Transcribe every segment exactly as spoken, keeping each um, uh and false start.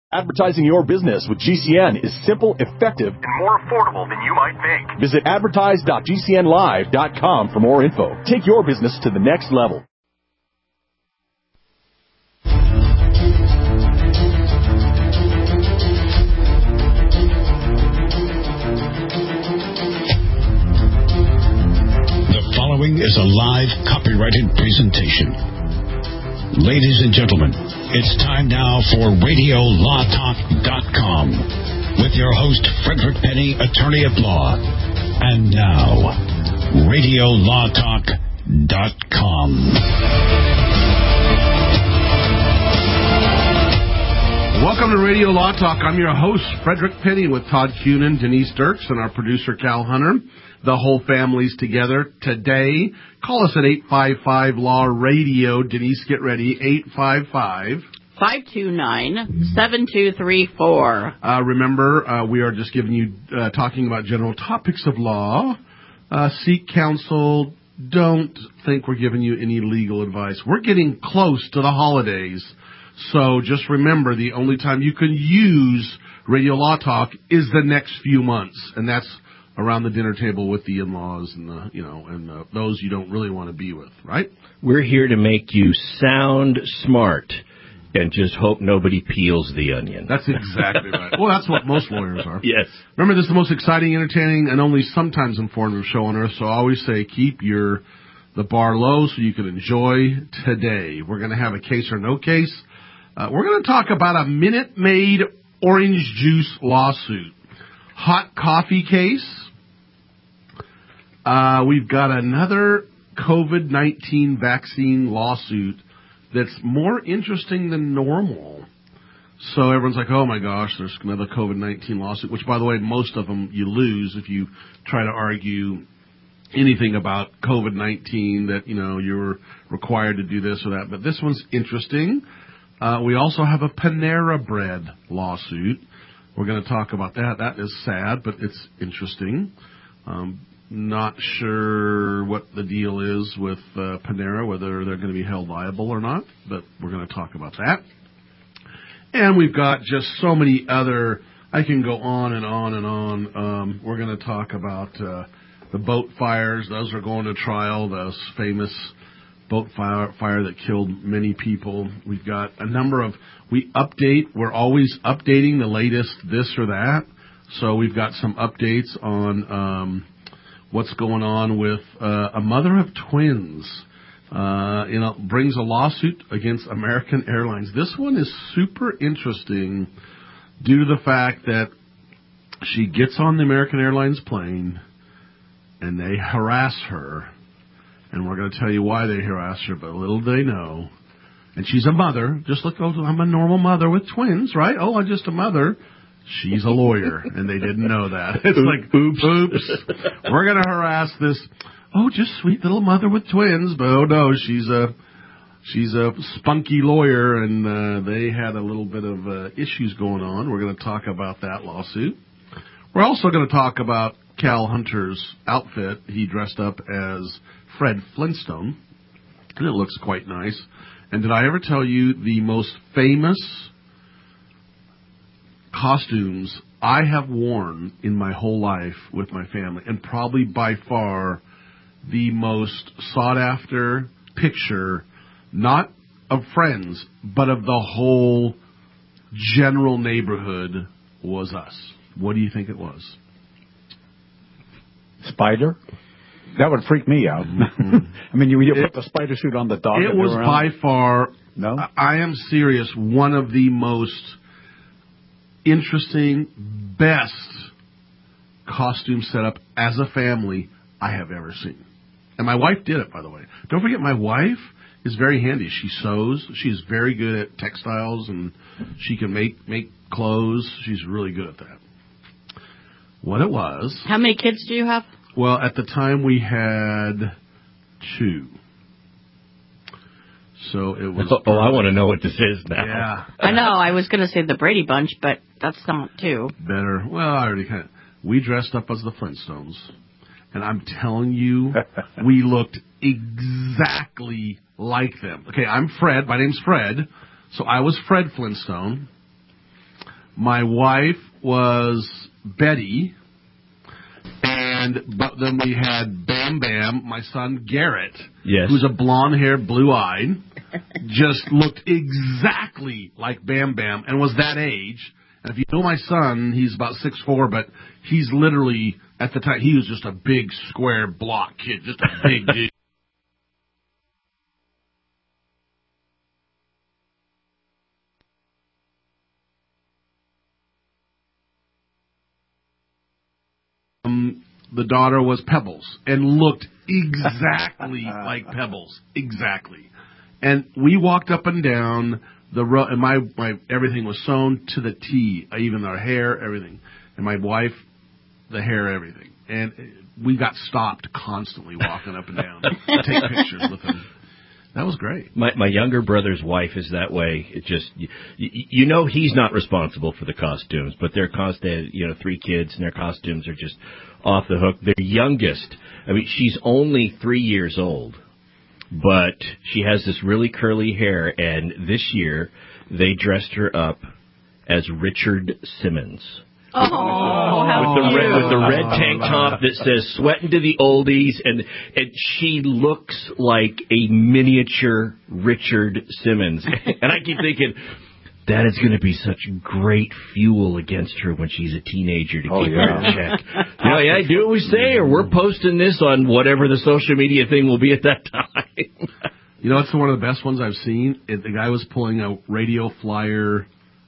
Advertising your business with G C N is simple, effective, and more affordable than you might think. Visit advertise dot g c n live dot com for more info. Take your business to the next level. The following is a live copyrighted presentation. Ladies and gentlemen, it's time now for radio law talk dot com with your host, Frederick Penny, attorney at law. And now, radio law talk dot com. Welcome to Radio Law Talk. I'm your host, Frederick Penny, with Todd Cunin, Denise Dirks, and our producer, Cal Hunter. The whole family's together today. Call us at eight five five law radio. Denise, get ready. eight five five five two nine, seven two three four. Uh, remember, uh, we are just giving you, uh, talking about general topics of law. Uh, seek counsel. Don't think we're giving you any legal advice. We're getting close to the holidays. So just remember, the only time you can use Radio Law Talk is the next few months. And that's around the dinner table with the in-laws and the, you know, and the, those you don't really want to be with, right? We're here to make you sound smart and just hope nobody peels the onion. That's exactly right. Well, that's what most lawyers are. Yes. Remember, this is the most exciting, entertaining, and only sometimes informative show on earth. So I always say keep your the bar low so you can enjoy today. We're going to have a case or no case. Uh, we're going to talk about a Minute Maid orange juice lawsuit, hot coffee case. Uh, we've got another COVID nineteen vaccine lawsuit that's more interesting than normal. So everyone's like, oh, my gosh, there's another COVID nineteen lawsuit, which, by the way, most of them you lose if you try to argue anything about COVID nineteen, that, you know, you're required to do this or that. But this one's interesting. Uh, we also have a Panera Bread lawsuit. We're going to talk about that. That is sad, but it's interesting. Um, not sure what the deal is with uh, Panera, whether they're going to be held liable or not, but we're going to talk about that. And we've got just so many other, I can go on and on and on. Um, we're going to talk about uh, the boat fires. Those are going to trial, those famous boat fire, fire that killed many people. We've got a number of, we update, we're always updating the latest this or that. So we've got some updates on um, what's going on with uh, a mother of twins. Uh, you know, brings a lawsuit against American Airlines. This one is super interesting due to the fact that she gets on the American Airlines plane and they harass her. And we're going to tell you why they harass her, but little do they know. And she's a mother. Just look, oh, I'm a normal mother with twins, right? Oh, I'm just a mother. She's a lawyer, and they didn't know that. It's like, oops, oops. We're going to harass this, oh, just sweet little mother with twins. But, oh, no, she's a she's a spunky lawyer, and uh, they had a little bit of uh, issues going on. We're going to talk about that lawsuit. We're also going to talk about Cal Hunter's outfit. He dressed up as Fred Flintstone, and it looks quite nice. And did I ever tell you the most famous costumes I have worn in my whole life with my family, and probably by far the most sought-after picture, not of friends, but of the whole general neighborhood, was us. What do you think it was? Spider? That would freak me out. Mm-hmm. I mean, you, you put the spider suit on the dog. It was by far, no? I am serious, one of the most interesting, best costume setup as a family I have ever seen. And my wife did it, by the way. Don't forget, my wife is very handy. She sews. She's very good at textiles, and she can make, make clothes. She's really good at that. What it was... How many kids do you have? Well, at the time we had two. So it was... Oh, I want to know what this is now. Yeah. I know. I was going to say the Brady Bunch, but that's not two. Better. Well, I already kind of... We dressed up as the Flintstones. And I'm telling you, we looked exactly like them. Okay, I'm Fred. My name's Fred. So I was Fred Flintstone. My wife was Betty, and but then we had Bam Bam, my son Garrett, Yes. who's a blonde-haired, blue-eyed, just looked exactly like Bam Bam and was that age. And if you know my son, he's about six foot four, but he's literally, at the time, he was just a big, square, block kid, just a big dude. Um, the daughter was Pebbles and looked exactly like Pebbles, exactly. And we walked up and down the road, and my, my everything was sewn to the T, even our hair, everything. And my wife, the hair, everything. And we got stopped constantly walking up and down to take pictures with them. That was great. My my younger brother's wife is that way. It just you, you know he's not responsible for the costumes, but their cost they you know three kids and their costumes are just off the hook. Their youngest, I mean, she's only three years old, but she has this really curly hair, and this year they dressed her up as Richard Simmons. Oh, how with the cute. red, with the red tank top that says "Sweatin' to the Oldies," and and she looks like a miniature Richard Simmons. And I keep thinking that is going to be such great fuel against her when she's a teenager to Oh, keep yeah. her in check. You know, yeah, do what we say, or we're posting this on whatever the social media thing will be at that time. You know, it's one of the best ones I've seen. It, the guy was pulling a radio flyer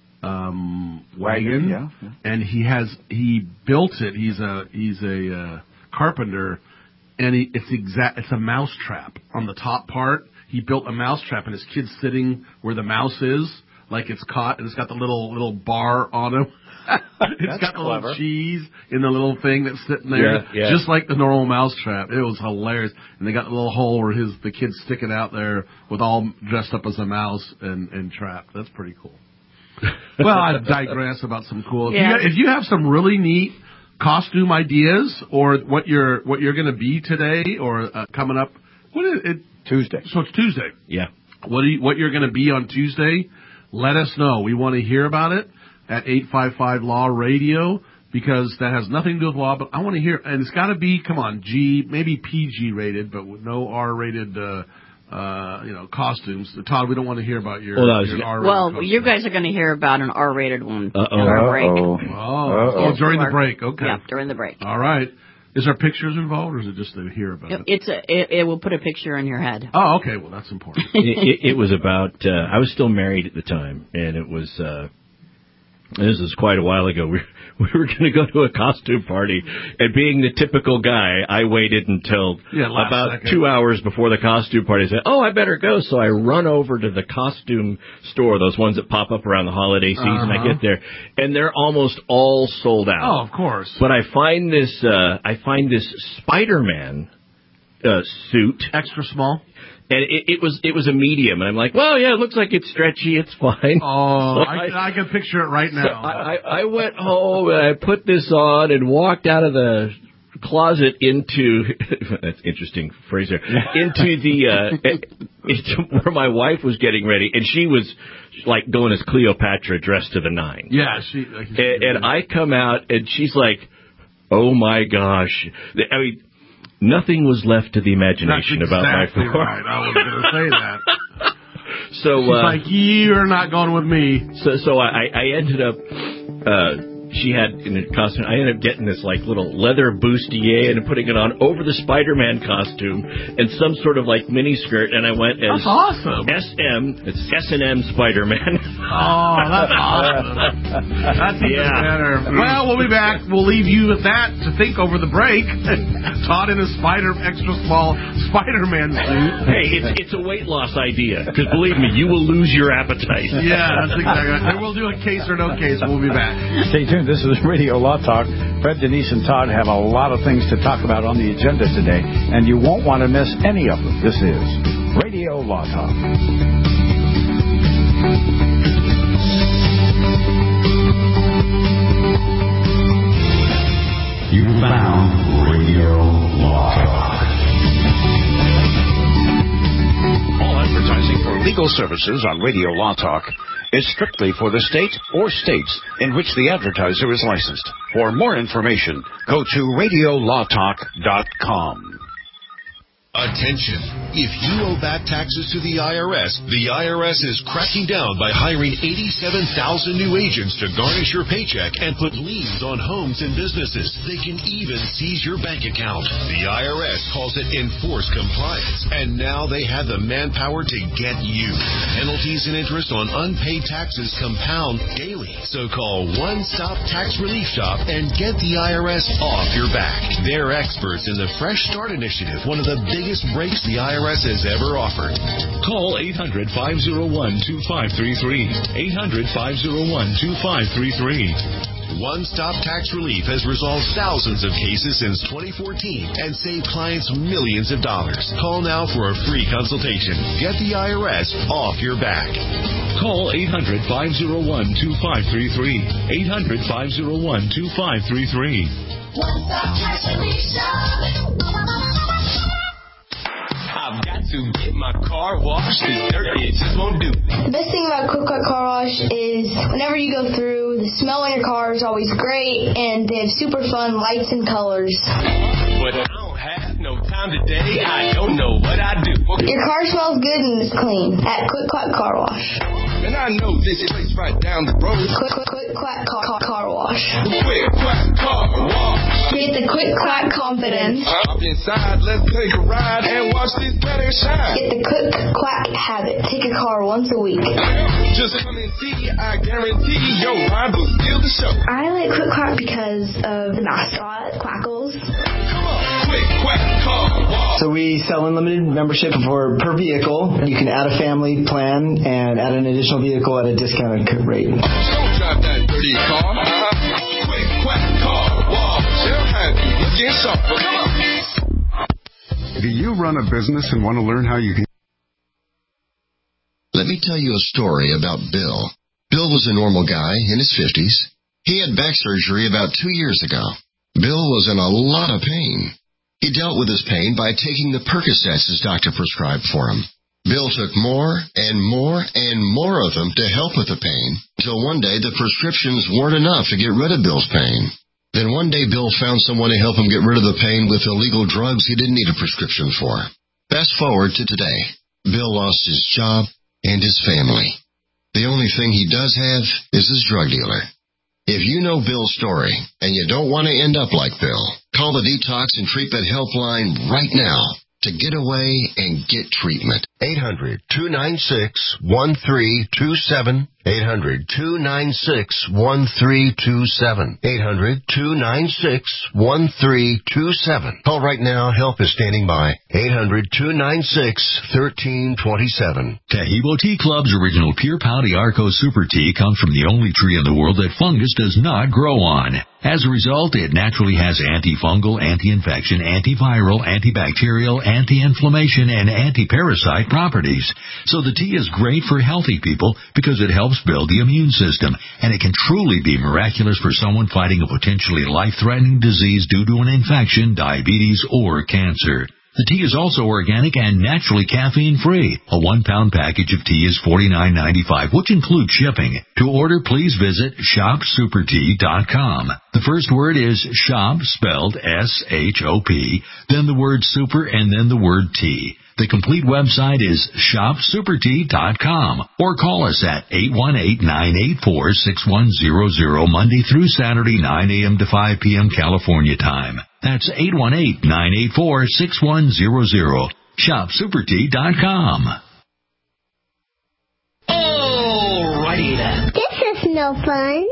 um, wagon, Yeah, yeah. and he has he built it. He's a he's a uh, carpenter, and he, it's exact. It's a mouse trap on the top part. He built a mouse trap, and his kid's sitting where the mouse is, like it's caught, and it's got the little little bar on him. It's That's got the clever. little cheese in the little thing that's sitting there, Yeah, yeah. just like the normal mouse trap. It was hilarious, and they got the little hole where his the kid's sticking out there with all dressed up as a mouse and, and trapped. That's pretty cool. Well, I digress about some cool. Yeah. If, you, if you have some really neat costume ideas, or what you're what you're going to be today, or uh, coming up, what is it? Tuesday. So it's Tuesday. Yeah. What do you, what you're going to be on Tuesday? Let us know. We want to hear about it at eight five five Law Radio, because that has nothing to do with law. But I want to hear, and it's got to be, come on, G, maybe P G rated, but with no R rated. Uh, Uh, you know, costumes. Todd, we don't want to hear about your, Well, no, I was your gonna- R-rated Well, costume. you guys are going to hear about an R-rated one Uh-oh. during our break. Oh, Uh-oh. oh Yes, during you the are. break. Okay. Yeah, during the break. All right. Is there pictures involved, or is it just to hear about it? It's a, it, it will put a picture in your head. Oh, okay. Well, that's important. it, it, it was about, uh, I was still married at the time, and it was, uh, this was quite a while ago. We, we were going to go to a costume party, and being the typical guy, I waited until Yeah, last about second. two hours before the costume party. I said, oh, I better go. So I run over to the costume store, those ones that pop up around the holiday season. Uh-huh. I get there, and they're almost all sold out. Oh, of course. But I find this, uh, I find this Spider-Man uh, suit. Extra small? And it, it was it was a medium, and I'm like, well, yeah, it looks like it's stretchy, it's fine. Oh, So I, I can picture it right now. I, I, I went home and I put this on and walked out of the closet into that's interesting phrase there into the uh, into where my wife was getting ready, and she was like going as Cleopatra dressed to the nine. Yeah, she. I can see And, it. and I come out, and she's like, "Oh my gosh!" I mean, nothing was left to the imagination That's about exactly my form. right. I was going to say that. So, She's uh, like, you're not going with me. so, so I, I ended up. Uh, she had in a costume. I ended up getting this like little leather bustier and putting it on over the Spider-Man costume and some sort of like mini skirt. And I went as That's awesome. S M. It's S and M Spider-Man. Oh, that's awesome. That's even Yeah. better. Well, we'll be back. We'll leave you with that to think over the break. Todd in a spider, extra small Spider-Man suit. Hey, it's it's a weight loss idea because believe me, you will lose your appetite. Yeah, that's exactly right. And we'll do a case or no case. We'll be back. Stay tuned. This is Radio Law Talk. Fred, Denise, and Todd have a lot of things to talk about on the agenda today, and you won't want to miss any of them. This is Radio Law Talk. You found Radio Law Talk. All advertising for legal services on Radio Law Talk is strictly for the state or states in which the advertiser is licensed. For more information, go to radio law talk dot com. Attention. If you owe back taxes to the I R S, the I R S is cracking down by hiring eighty-seven thousand new agents to garnish your paycheck and put liens on homes and businesses. They can even seize your bank account. The I R S calls it enforced compliance, and now they have the manpower to get you. Penalties and interest on unpaid taxes compound daily. So call One Stop Tax Relief Shop and get the I R S off your back. They're experts in the Fresh Start Initiative, one of the biggest breaks the I R S has ever offered. Call eight hundred, five oh one, two five three three. eight hundred, five oh one, two five three three. One Stop Tax Relief has resolved thousands of cases since twenty fourteen and saved clients millions of dollars. Call now for a free consultation. Get the I R S off your back. Call eight hundred, five oh one, two five three three. eight hundred, five oh one, two five three three. One Stop Tax Relief Shop. I've got to get my car washed. It's dirty, it just won't do. The best thing about Quick Quack Car Wash is whenever you go through, the smell in your car is always great, and they have super fun lights and colors. But I don't have no time today. I don't know what I do. Your car smells good and is clean at Quick Quack Car Wash. And I know this place right down the road. Quick Quick, quick Quack car, car, car Wash. Quick Quack Car Wash. Get the Quick Quack confidence. Up inside, let's take a ride and watch this better shine. Get the Quick Quack habit. Take a car once a week. Just come and see, I guarantee your ride will steal the show. I like Quick Quack because of the mascot, Quackles. Come on, Quick Quack Car Wash. So we sell unlimited membership for per vehicle. You can add a family plan and add an additional vehicle at a discounted rate. Don't drive that dirty car. Uh-huh. Quick Quack Car Wash. They'll have you looking sharper. Come on. Do you run a business and want to learn how you can... Let me tell you a story about Bill. Bill was a normal guy in his fifties. He had back surgery about two years ago. Bill was in a lot of pain. He dealt with his pain by taking the Percocets his doctor prescribed for him. Bill took more and more and more of them to help with the pain, until one day the prescriptions weren't enough to get rid of Bill's pain. Then one day Bill found someone to help him get rid of the pain with illegal drugs he didn't need a prescription for. Fast forward to today. Bill lost his job and his family. The only thing he does have is his drug dealer. If you know Bill's story and you don't want to end up like Bill, call the Detox and Treatment Helpline right now to get away and get treatment. eight hundred, two nine six, one three two seven. eight hundred, two nine six, one three two seven. eight hundred, two nine six, one three two seven. Call right now. Help is standing by. eight hundred, two nine six, one three two seven. Tahibo Tea Club's original Pure Pau Arco Super Tea comes from the only tree in the world that fungus does not grow on. As a result, it naturally has antifungal, anti-infection, antiviral, antibacterial, anti-inflammation, and anti-parasite properties. So the tea is great for healthy people because it helps build the immune system, and it can truly be miraculous for someone fighting a potentially life-threatening disease due to an infection, diabetes, or cancer. The tea is also organic and naturally caffeine-free. A one-pound package of tea is forty-nine ninety-five, which includes shipping. To order, please visit shop super tea dot com. The first word is shop, spelled S H O P, then the word super, and then the word tea. The complete website is shop super tea dot com, or call us at eight one eight, nine eight four, six one zero zero Monday through Saturday, nine a.m. to five p.m. California time. That's eight one eight, nine eight four, six one zero zero. shop super tea dot com. Alrighty then. This is no fun.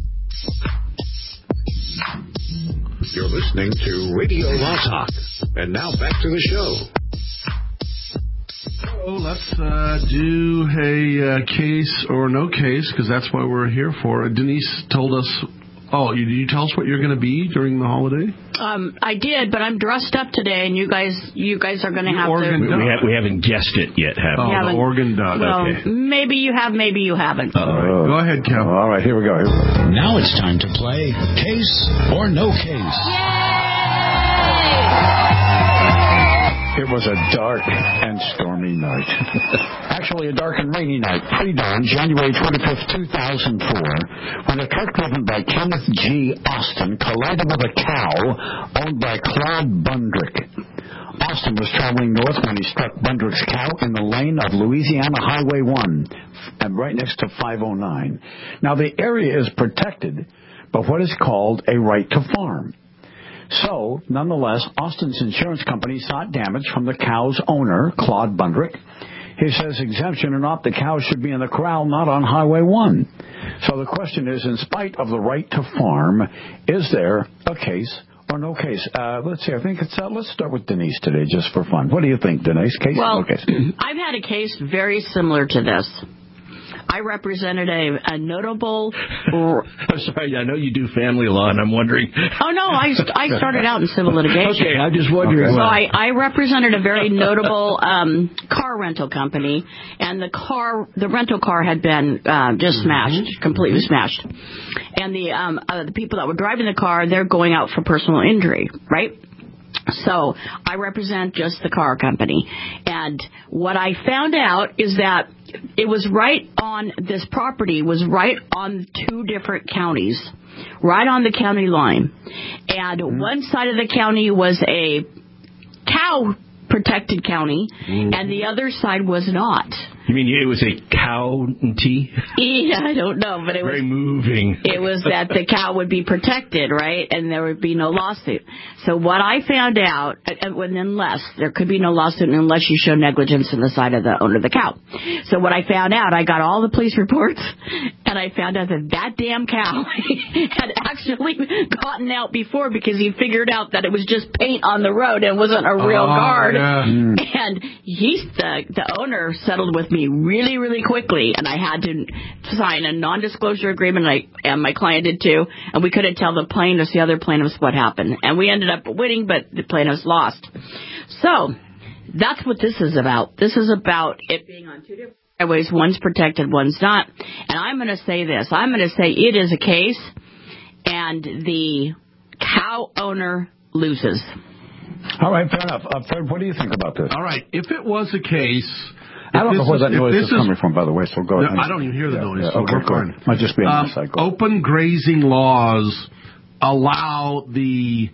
You're listening to Radio Law Talk. And now back to the show. So let's uh, do a uh, case or no case, because that's what we're here for. Denise told us, oh, you, did you tell us what you're going to be during the holiday? Um, I did, but I'm dressed up today, and you guys you guys are going to have organ to... We, we, have, we haven't guessed it yet, have we? Oh, the organ duck. Well, okay. maybe you have, maybe you haven't. All right. Go ahead, Kel. All right, here we go. Here we go. Now it's time to play Case or No Case. Yay! It was a dark and stormy night. Actually, a dark and rainy night. Pre-dawn, January twenty-fifth, two thousand four, when a truck driven by Kenneth G. Austin collided with a cow owned by Claude Bundrick. Austin was traveling north when he struck Bundrick's cow in the lane of Louisiana Highway one, and right next to five oh nine. Now, the area is protected by what is called a right to farm. So, nonetheless, Austin's insurance company sought damage from the cow's owner, Claude Bundrick. He says exemption or not, the cow should be in the corral, not on Highway one. So the question is, in spite of the right to farm, is there a case or no case? Uh, let's see, I think it's, uh, let's start with Denise today, just for fun. What do you think, Denise? Case well, or no case? I've had a case very similar to this. I represented a, a notable... I'm sorry, I know you do family law, and I'm wondering... Oh, no, I, I started out in civil litigation. Okay, I'm just wondering... So I, I represented a very notable um, car rental company, and the car, the rental car had been uh, just smashed, mm-hmm. completely smashed. And the, um, uh, the people that were driving the car, they're going out for personal injury, right? So I represent just the car company. And what I found out is that it was right on, this property was right on two different counties, right on the county line. And mm-hmm. one side of the county was a cow protected county, mm-hmm. and the other side was not. You mean it was a county? Yeah, I don't know, but it Very was... Very moving. It was that the cow would be protected, right, and there would be no lawsuit. So what I found out, unless, there could be no lawsuit unless you show negligence on the side of the owner of the cow. So what I found out, I got all the police reports, and I found out that that damn cow had actually gotten out before because he figured out that it was just paint on the road and wasn't a real oh, guard. Yeah. And he's the, the owner settled with me really, really quickly, and I had to sign a non-disclosure agreement, and, I, and my client did too, and we couldn't tell the plaintiffs, the other plaintiffs, what happened. And we ended up winning, but the plaintiffs lost. So that's what this is about. This is about it being on two different highways. One's protected, one's not. And I'm going to say this. I'm going to say it is a case, and the cow owner loses. All right, fair enough. Uh, Fred, what do you think about this? All right, if it was a case... I don't know where that noise is, is coming from, by the way, so go ahead. No, I don't even hear the yeah, noise, yeah, so okay, we're fine. Might just be on um, my side. Open grazing laws allow the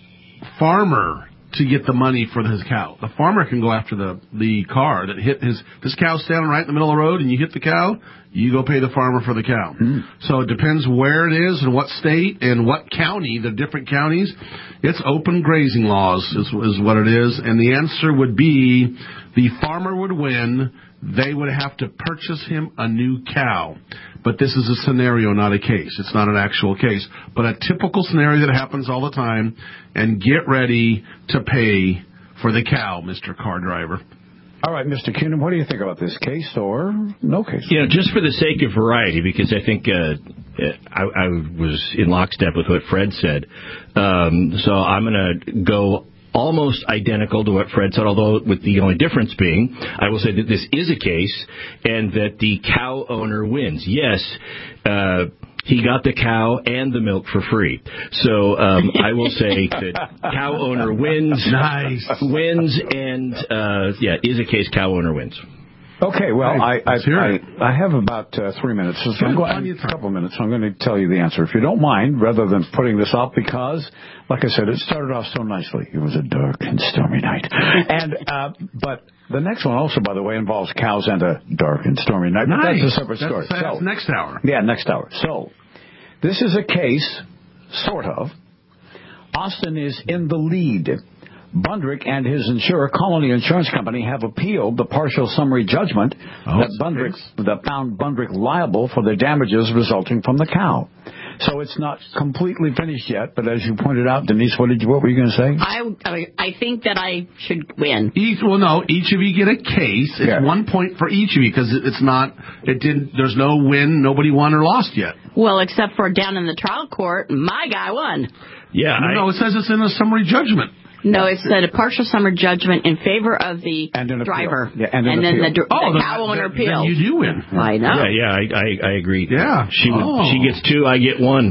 farmer to get the money for his cow. The farmer can go after the, the car that hit his... This cow's standing right in the middle of the road, and you hit the cow, you go pay the farmer for the cow. Mm. So it depends where it is and what state and what county, the different counties. It's open grazing laws is, is what it is, and the answer would be the farmer would win. They would have to purchase him a new cow. But this is a scenario, not a case. It's not an actual case. But a typical scenario that happens all the time. And get ready to pay for the cow, Mister Car Driver. All right, Mister Kunin, what do you think about this case or no case? You know, just for the sake of variety, because I think uh, I, I was in lockstep with what Fred said. Um, so I'm going to go almost identical to what Fred said, although with the only difference being, I will say that this is a case and that the cow owner wins. Yes, uh, he got the cow and the milk for free. So um, I will say that cow owner wins. Nice. Wins and, uh, yeah, is a case cow owner wins. Okay, well, hey, I, I, I I have about uh, three minutes. So I'm going, a couple minutes. So I'm going to tell you the answer, if you don't mind, rather than putting this out, because, like I said, it started off so nicely. It was a dark and stormy night. And uh, but the next one also, by the way, involves cows and a dark and stormy night. But nice. that's a separate story. That's, that's so, next hour. Yeah, next hour. So this is a case, sort of. Austin is in the lead. Bundrick and his insurer, Colony Insurance Company, have appealed the partial summary judgment oh, that Bundrick that found Bundrick liable for the damages resulting from the cow. So it's not completely finished yet, but as you pointed out, Denise, what did you, what were you going to say? I, I I think that I should win. Each, well, no, each of you get a case. It's yeah. one point for each of you because it's not. It didn't. There's no win. Nobody won or lost yet. Well, except for down in the trial court, my guy won. Yeah. No, I, no it says it's in a summary judgment. No, it said a partial summary judgment in favor of the and driver. Yeah, and, and then the, the oh, cow owner appealed. Then you do win. I know. Yeah, yeah, I, I, I agree. Yeah. She oh. she gets two, I get one.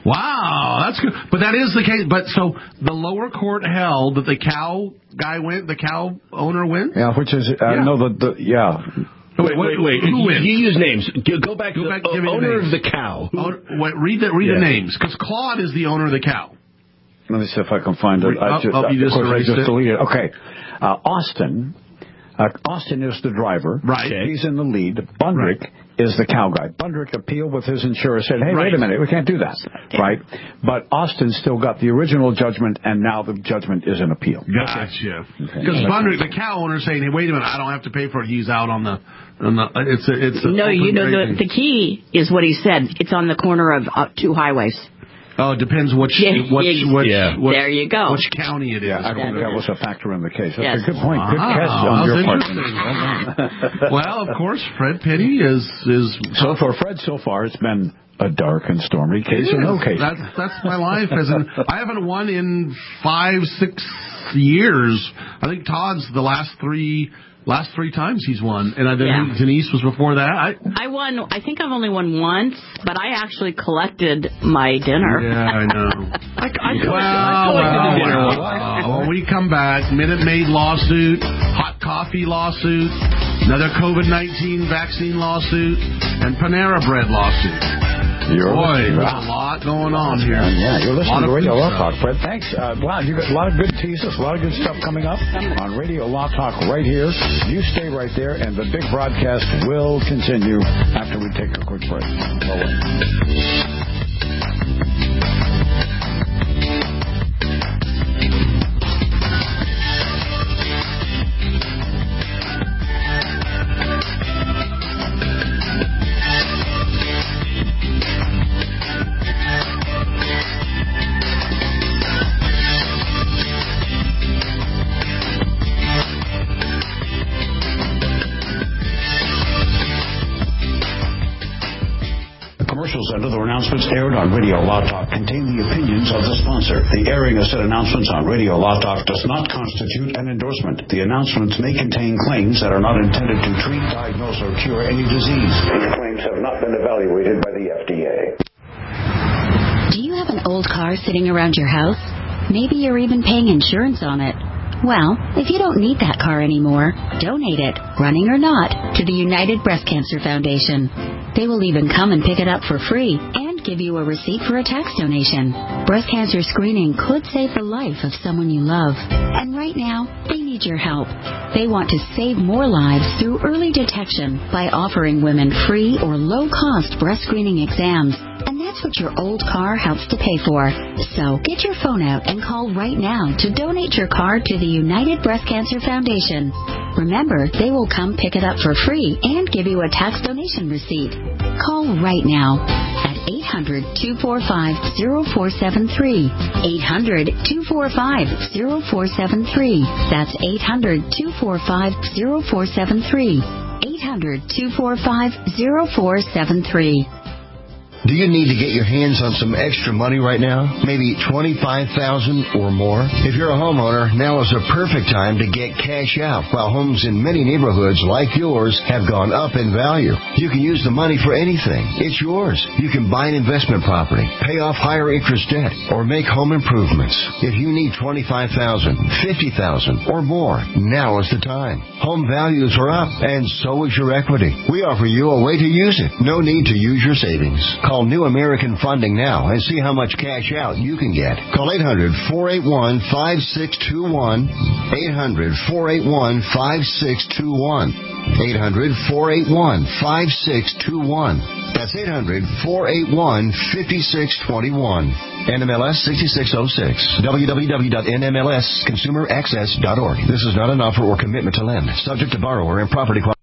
Wow, that's good. But that is the case. But so the lower court held that the cow guy went, the cow owner wins? Yeah, which is, uh, yeah. no, the, the yeah. Wait, wait, wait. Who you, wins? you use names. Go back Go to back, the give me owner the of the cow. Oh, wait, read the, read yeah. the names. Because Claude is the owner of the cow. Let me see if I can find it. Oh, I just, oh, you just of course, I erased just it? deleted it. Okay. Uh, Austin. Uh, Austin is the driver. Right. Okay. He's in the lead. Bundrick right. is the cow guy. Bundrick appealed with his insurer, said, hey, right. wait a minute, we can't do that. Right? But Austin still got the original judgment, and now the judgment is in appeal. Gotcha. Because okay. Bundrick, the cow owner, is saying, hey, wait a minute, I don't have to pay for it. He's out on the... On the it's a, it's a no, you know, the, the key is what he said. It's on the corner of uh, two highways. Oh, it depends which, yeah, which, yeah. which, Yeah. which, there you go. which county it is. Yeah, I don't think that was a factor in the case. That's yes. a good point. Good ah, catch on your part. Well, of course, Fred Pitty is is. So for Fred, so far it's been a dark and stormy case or no case. That's that's my life. As in, I haven't won in five, six years. I think Todd's the last three. Last three times he's won, and I think yeah. Denise was before that. I, I won. I think I've only won once, but I actually collected my dinner. Yeah, I know. I, I collected, well, I collected well, the dinner. Well, well, when we come back, Minute Maid lawsuit, hot coffee lawsuit, another COVID nineteen vaccine lawsuit, and Panera Bread lawsuit. You're Boy, there's a lot going on here. Yeah, you're listening to Radio Law Talk, Fred. Thanks. Uh, wow, you got a lot of good teasers, a lot of good stuff coming up on Radio Law Talk right here. You stay right there, and the big broadcast will continue after we take a quick break. Go away. And other announcements aired on Radio Law Talk contain the opinions of the sponsor. The airing of said announcements on Radio Law Talk does not constitute an endorsement. The announcements may contain claims that are not intended to treat, diagnose, or cure any disease. These claims have not been evaluated by the F D A. Do you have an old car sitting around your house? Maybe you're even paying insurance on it. Well, if you don't need that car anymore, donate it, running or not, to the United Breast Cancer Foundation. They will even come and pick it up for free and give you a receipt for a tax donation. Breast cancer screening could save the life of someone you love. And right now, they need your help. They want to save more lives through early detection by offering women free or low-cost breast screening exams. And that's what your old car helps to pay for. So get your phone out and call right now to donate your car to the United Breast Cancer Foundation. Remember, they will come pick it up for free and give you a tax donation receipt. Call right now at eight hundred, two four five, zero four seven three. eight hundred, two four five, zero four seven three. That's eight hundred, two four five, zero four seven three. eight hundred, two four five, zero four seven three. Do you need to get your hands on some extra money right now? Maybe twenty-five thousand dollars or more? If you're a homeowner, now is a perfect time to get cash out while homes in many neighborhoods like yours have gone up in value. You can use the money for anything. It's yours. You can buy an investment property, pay off higher interest debt, or make home improvements. If you need twenty-five thousand dollars, fifty thousand dollars or more, now is the time. Home values are up, and so is your equity. We offer you a way to use it. No need to use your savings. Call New American Funding now and see how much cash out you can get. Call eight hundred, four eight one, five six two one. eight hundred, four eight one, five six two one. eight hundred, four eight one, five six two one. That's eight hundred, four eight one, five six two one. N M L S sixty-six oh six. w w w dot n m l s consumer access dot org. This is not an offer or commitment to lend. Subject to borrower and property quality.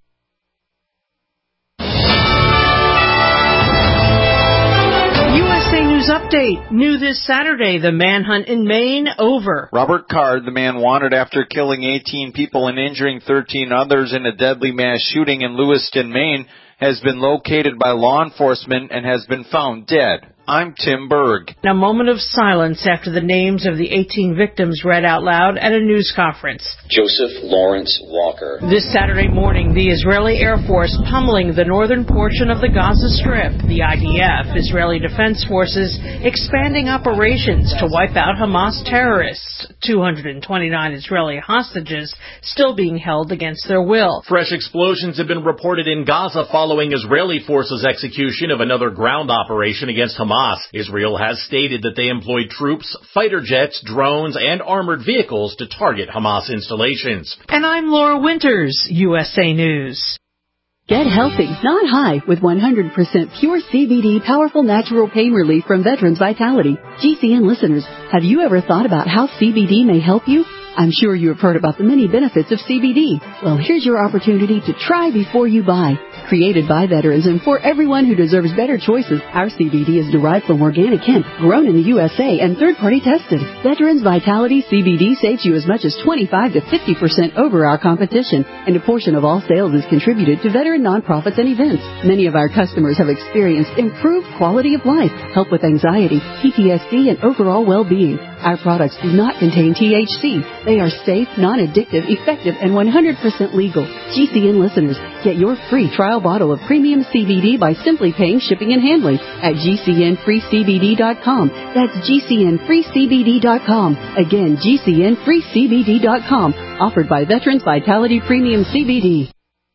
Update. New this Saturday, the manhunt in Maine over. Robert Card, the man wanted after killing eighteen people and injuring thirteen others in a deadly mass shooting in Lewiston, Maine, has been located by law enforcement and has been found dead. I'm Tim Berg. A moment of silence after the names of the eighteen victims read out loud at a news conference. Joseph Lawrence Walker. This Saturday morning, the Israeli Air Force pummeling the northern portion of the Gaza Strip. The I D F, Israeli Defense Forces, expanding operations to wipe out Hamas terrorists. two hundred twenty-nine Israeli hostages still being held against their will. Fresh explosions have been reported in Gaza following Israeli forces' execution of another ground operation against Hamas. Israel has stated that they employed troops, fighter jets, drones, and armored vehicles to target Hamas installations. And I'm Laura Winters, U S A News. Get healthy, not high, with one hundred percent pure C B D powerful natural pain relief from Veterans Vitality. G C N listeners, have you ever thought about how C B D may help you? I'm sure you have heard about the many benefits of C B D. Well, here's your opportunity to try before you buy. Created by veterans and for everyone who deserves better choices, our C B D is derived from organic hemp, grown in the U S A and third-party tested. Veterans Vitality C B D saves you as much as twenty-five to fifty percent over our competition, and a portion of all sales is contributed to veteran nonprofits and events. Many of our customers have experienced improved quality of life, help with anxiety, P T S D, and overall well-being. Our products do not contain T H C. They are safe, non-addictive, effective, and one hundred percent legal. G C N listeners, get your free trial bottle of premium C B D by simply paying shipping and handling at G C N free C B D dot com. That's G C N free C B D dot com. Again, G C N free C B D dot com. Offered by Veterans Vitality Premium C B D.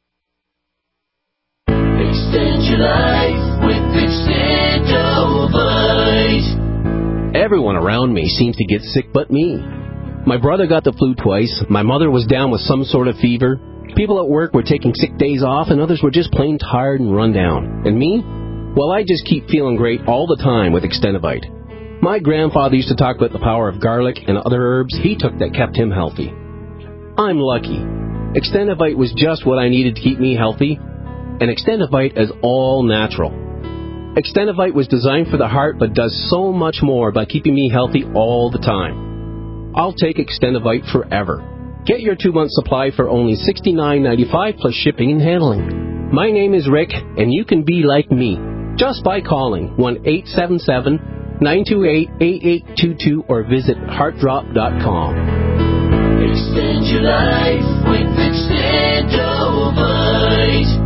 Extend your life with Extendovite. Everyone around me seems to get sick but me. My brother got the flu twice, my mother was down with some sort of fever, people at work were taking sick days off, and others were just plain tired and run down. And me? Well, I just keep feeling great all the time with Extendovite. My grandfather used to talk about the power of garlic and other herbs he took that kept him healthy. I'm lucky. Extendovite was just what I needed to keep me healthy, and Extendovite is all natural. Extendovite was designed for the heart but does so much more by keeping me healthy all the time. I'll take Extendovite forever. Get your two-month supply for only sixty-nine ninety-five plus shipping and handling. My name is Rick, and you can be like me just by calling one eight seven seven, nine two eight, eight eight two two or visit heart drop dot com. Extend your life with Extendovite.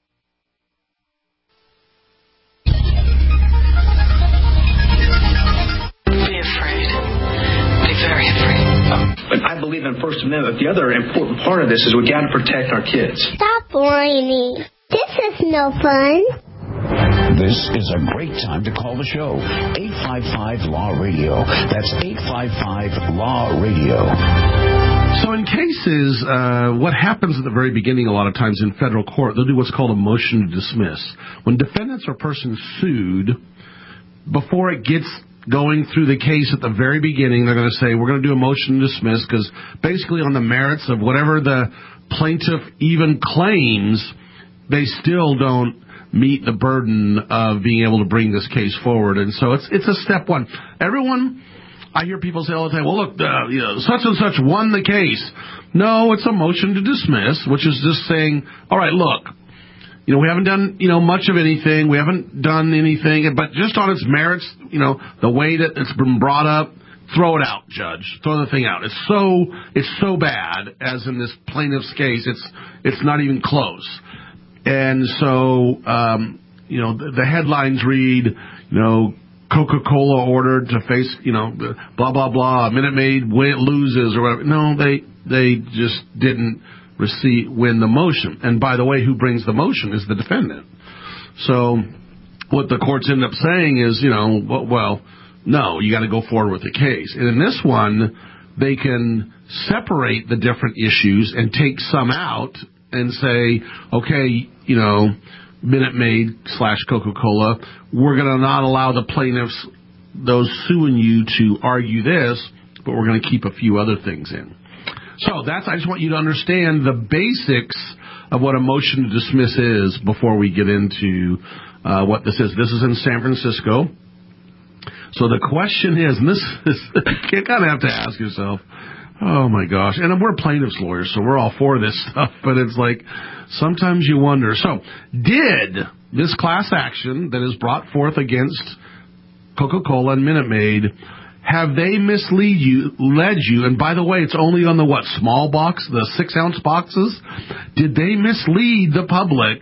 But I believe in First Amendment. The other important part of this is we got to protect our kids. Stop whining. This is no fun. This is a great time to call the show. eight five five law radio. That's eight five five law radio. So in cases, uh, what happens at the very beginning a lot of times in federal court, they'll do what's called a motion to dismiss. When defendants or persons sued, before it gets going through the case at the very beginning, they're going to say, we're going to do a motion to dismiss, because basically on the merits of whatever the plaintiff even claims, they still don't meet the burden of being able to bring this case forward. And so it's it's a step one. Everyone, I hear people say all the time, well, look, uh, you know, such and such won the case. No, it's a motion to dismiss, which is just saying, all right, look, you know, we haven't done, you know, much of anything. We haven't done anything, but just on its merits, you know, the way that it's been brought up, throw it out, Judge. Throw the thing out. It's so, it's so bad, as in this plaintiff's case, it's, it's not even close. And so, um, you know, the, the headlines read, you know, Coca-Cola ordered to face, you know, blah, blah, blah, Minute Maid win, loses or whatever. No, they, they just didn't receive, win the motion. And by the way, who brings the motion is the defendant. So what the courts end up saying is, you know, well, no, you got to go forward with the case. And in this one, they can separate the different issues and take some out and say, okay, you know, Minute Maid slash Coca-Cola, we're going to not allow the plaintiffs, those suing you, to argue this, but we're going to keep a few other things in. So that's, I just want you to understand the basics of what a motion to dismiss is before we get into uh, what this is. This is in San Francisco. So the question is, and this is, you kind of have to ask yourself, oh my gosh, and we're plaintiffs lawyers, so we're all for this stuff, but it's like, sometimes you wonder. So, did this class action that is brought forth against Coca-Cola and Minute Maid, have they mislead you, led you, and by the way, it's only on the, what, small box, the six-ounce boxes? Did they mislead the public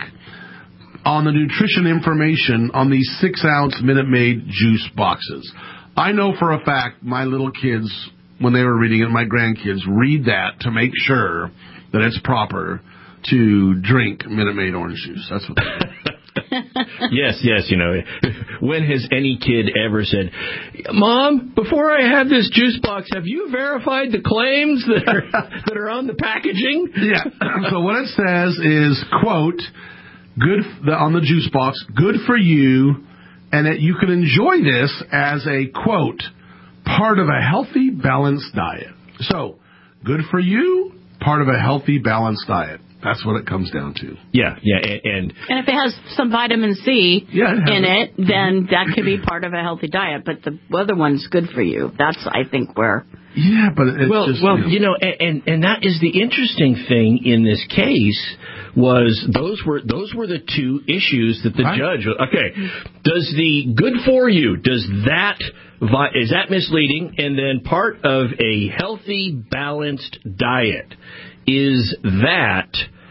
on the nutrition information on these six-ounce Minute Maid juice boxes? I know for a fact my little kids, when they were reading it, my grandkids, read that to make sure that it's proper to drink Minute Maid orange juice. That's what they do. Yes, yes, you know, when has any kid ever said, Mom, before I have this juice box, have you verified the claims that are, that are on the packaging? Yeah, so what it says is, quote, good the, on the juice box, good for you, and that you can enjoy this as a, quote, part of a healthy, balanced diet. So, good for you, part of a healthy, balanced diet. That's what it comes down to. Yeah, yeah, and... And, and if it has some vitamin C yeah, it in it, then that could be part of a healthy diet. But the other one's good for you. That's, I think, where... Yeah, but it's well, just... Well, you know, you know, and, and that is the interesting thing in this case, was those were those were the two issues that the right. judge... Okay, does the good for you, does that... Is that misleading? And then part of a healthy, balanced diet, is that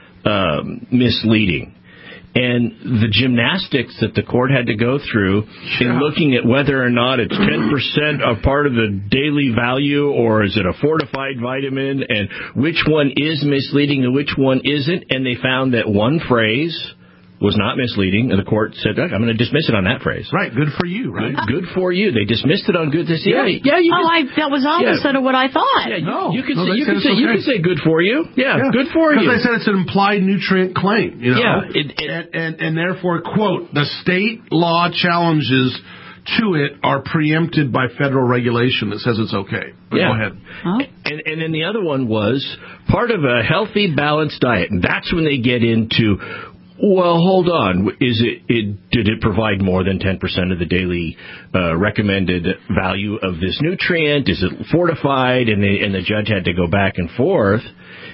um, misleading? And the gymnastics that the court had to go through yeah. in looking at whether or not it's ten percent of part of the daily value, or is it a fortified vitamin, and which one is misleading and which one isn't, and they found that one phrase was not misleading, and the court said, I'm going to dismiss it on that phrase. Right, good for you, right? Good, good for you. They dismissed it on good. They said, yeah, yeah, you oh, I, that was opposite yeah. of what I thought. Yeah, you, no, you could no, say, you could say, okay. you could say good for you. Yeah, yeah. good for you. Because they said it's an implied nutrient claim, you know? Yeah. It, it, and, and, and therefore, quote, the state law challenges to it are preempted by federal regulation that says it's okay. But yeah. Go ahead. Huh? And, and then the other one was part of a healthy, balanced diet. And that's when they get into... Well, hold on. Is it, it did it provide more than ten percent of the daily uh, recommended value of this nutrient? Is it fortified? And, they, and the judge had to go back and forth.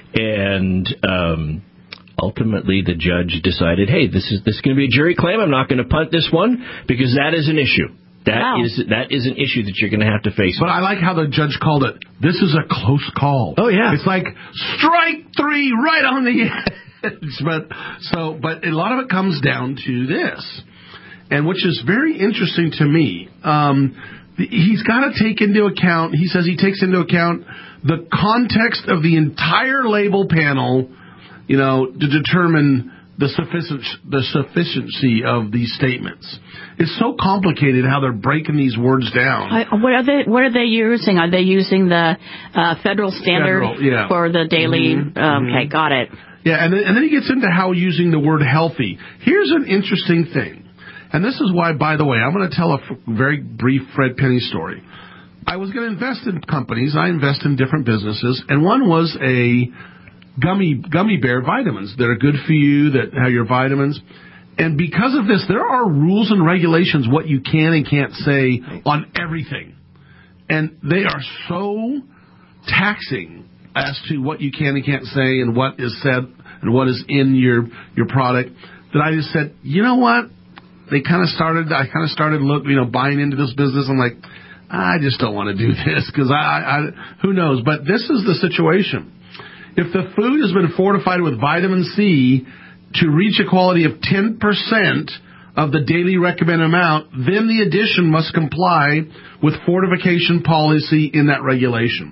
And um, ultimately, the judge decided, hey, this is this is going to be a jury claim. I'm not going to punt this one because that is an issue. That wow. is that is an issue that you're going to have to face. But I like how the judge called it. This is a close call. Oh, yeah. It's like strike three right on the end. But so, but a lot of it comes down to this, and which is very interesting to me. Um, he's got to take into account. He says he takes into account the context of the entire label panel, you know, to determine the sufficient the sufficiency of these statements. It's so complicated how they're breaking these words down. I, what are they? What are they using? Are they using the uh, federal standard Federal, yeah. for the daily? Mm-hmm. Um, Mm-hmm. Okay, got it. Yeah, and then, and then he gets into how using the word healthy. Here's an interesting thing, and this is why, by the way, I'm going to tell a f- very brief Fred Penny story. I was going to invest in companies. I invest in different businesses, and one was a gummy gummy bear vitamins that are good for you, that have your vitamins. And because of this, there are rules and regulations what you can and can't say on everything. And they are so taxing as to what you can and can't say and what is said and what is in your your product that I just said, you know what? They kind of started, I kind of started look, you know, buying into this business. I'm like, I just don't want to do this because I, I, who knows? But this is the situation. If the food has been fortified with vitamin C to reach a quality of ten percent of the daily recommended amount, then the addition must comply with fortification policy in that regulation.